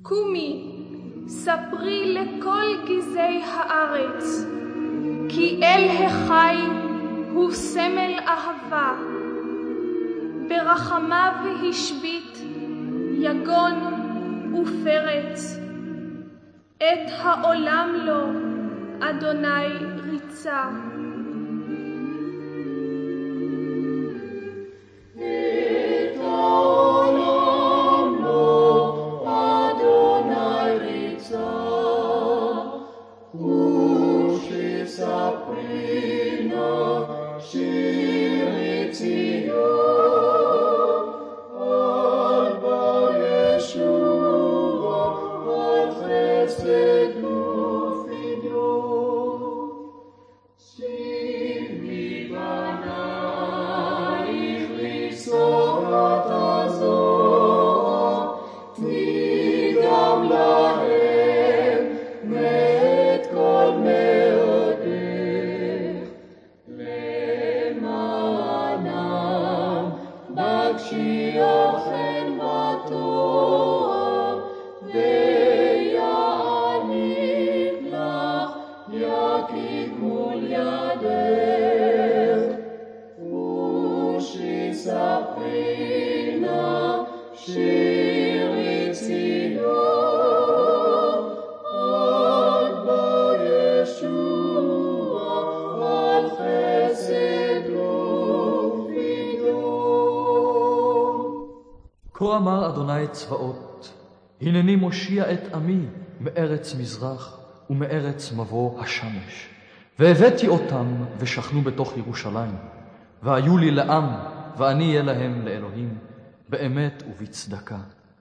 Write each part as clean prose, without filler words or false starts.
קומי, ספרי לכל גזעי הארץ, כי אל החי הוא סמל אהבה. ברחמיו השבית יגון ופרץ, את העולם לו אדוני ריצה. כה אמר אדוני צבאות, הנני מושיע את עמי מארץ מזרח ומארץ מבוא השמש. והבאתי אותם ושכנו בתוך ירושלים, והיו לי לעם, ואני אהיה להם לאלוהים, באמת ובצדקה.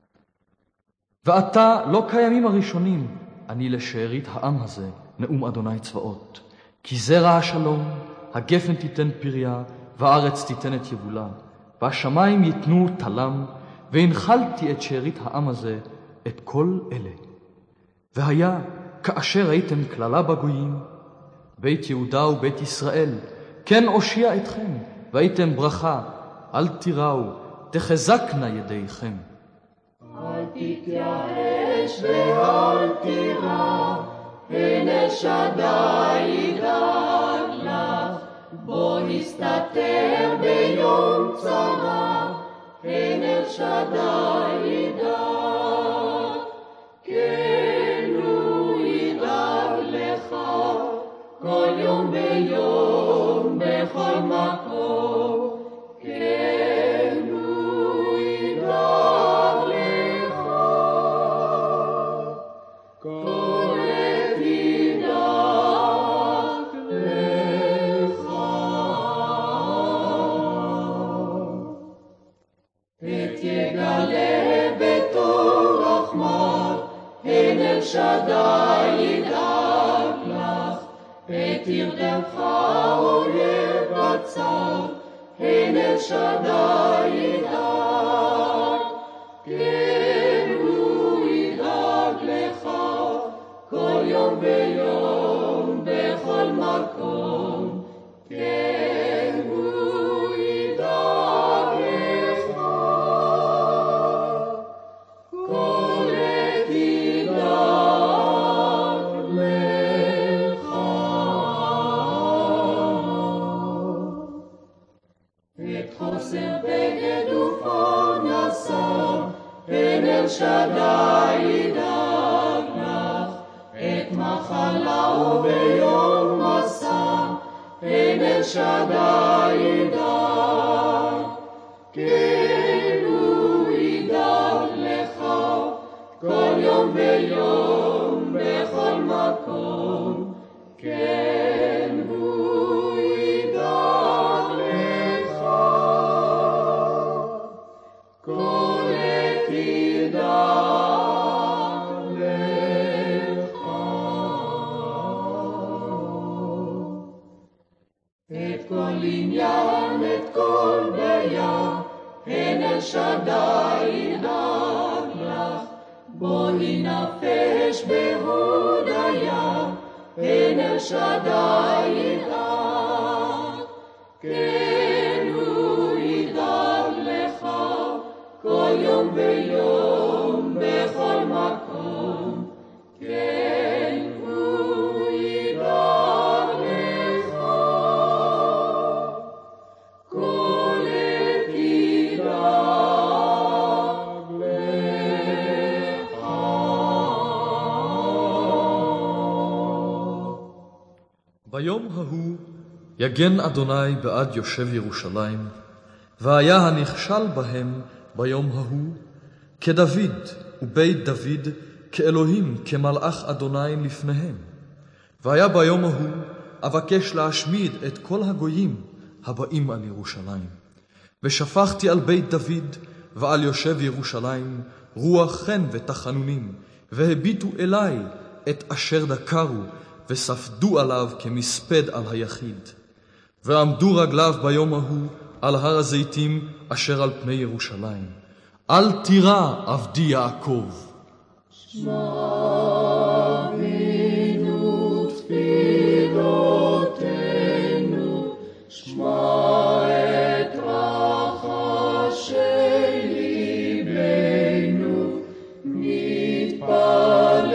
ועתה לא קיימים הראשונים, אני לשארית העם הזה, נאום אדוני צבאות. כי זרע השלום, הגפן תיתן פריה, והארץ תיתן את יבולה, והשמיים ייתנו תלם, והנחלתי את שארית העם הזה, את כל אלה. והיה כאשר ראיתם כללה בגויים, בית יהודה ובית ישראל, כן אושיע אתכם, והייתם ברכה, אל תיראו, תחזקנה ידיכם. אל תתייאש ואל תירא, הנה שדי ידאג לך, בוא נסתתר ביום צרה, הנה שדי ידאג, כן הוא ידאג לך, כל יום ביום בכל מקום, כן הוא ידאג לך, כל עת ידאג לך. את יגלה בתור רחמן, הן אל שדי ידאג לך, את ירדמך אויב בצר, הן אל שדי ידאג, כן הוא ידאג לך, כל יום ביום בכל מקום, כן הוא ידאג לך, כל עת ידאג לך. את חוסר בגד ופרנסה, הן אל שדי ידאג לך, את מחלה וביום מסע, הן אל שדי ידאג, כן הוא ידאג לך, כל יום ויום בכל מקום, כן הוא ידאג לך, כל עת ידאג לך. את כל עניין, את כל בעיה, הן אל שדי ידאג לך, בואי נפש בהודיה, הן אל שדי ידאג, כן הוא ידאג לך, כל יום ויום בכל מקום. ביום ההוא יגן אדוני בעד יושב ירושלים, והיה הנכשל בהם ביום ההוא כדוד ובית דוד, כאלוהים, כמלאך אדוני לפניהם. והיה ביום ההוא אבקש להשמיד את כל הגויים הבאים על ירושלים. ושפכתי על בית דוד ועל יושב ירושלים רוח חן ותחנונים, והביטו אליי את אשר דקרו, וספדו עליו כמספד על היחיד. ועמדו רגליו ביום ההוא על הר הזיתים אשר על פני ירושלים. אל תירא עבדי יעקב. שמענו תפילותינו, שמע את רחשי ליבנו, נתפלל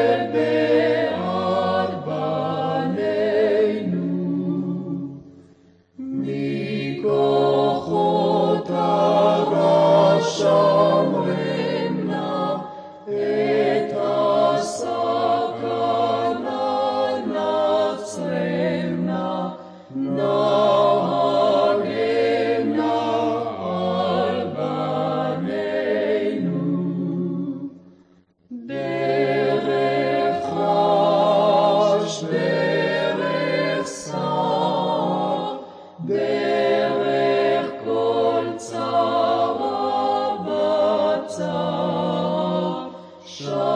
בהר בנינו. מכוחות הרשע שמרנה, את הסכנה נצרנה, נהגנה על בנינו. דרך רש, דרך שר, דרך כל צרה וצר,